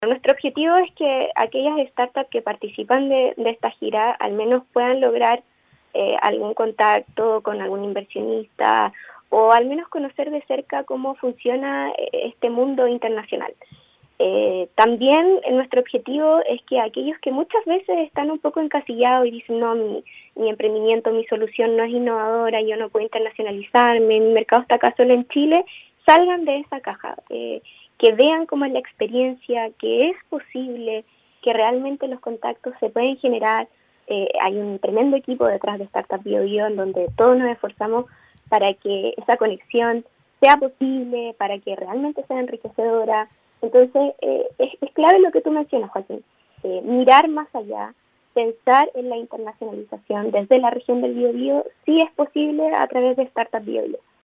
Nuestro objetivo es que aquellas startups que participan de esta gira al menos puedan lograr algún contacto con algún inversionista o al menos conocer de cerca cómo funciona este mundo internacional. También nuestro objetivo es que aquellos que muchas veces están un poco encasillados y dicen, no, mi emprendimiento, mi solución no es innovadora, yo no puedo internacionalizarme, mi mercado está acá solo en Chile, salgan de esa caja, que vean cómo es la experiencia, que es posible, que realmente los contactos se pueden generar. Hay un tremendo equipo detrás de Startup Bio en donde todos nos esforzamos para que esa conexión sea posible, para que realmente sea enriquecedora. Entonces, es clave lo que tú mencionas, Joaquín, mirar más allá, pensar en la internacionalización desde la región del Biobío, sí es posible a través de Startup Bio.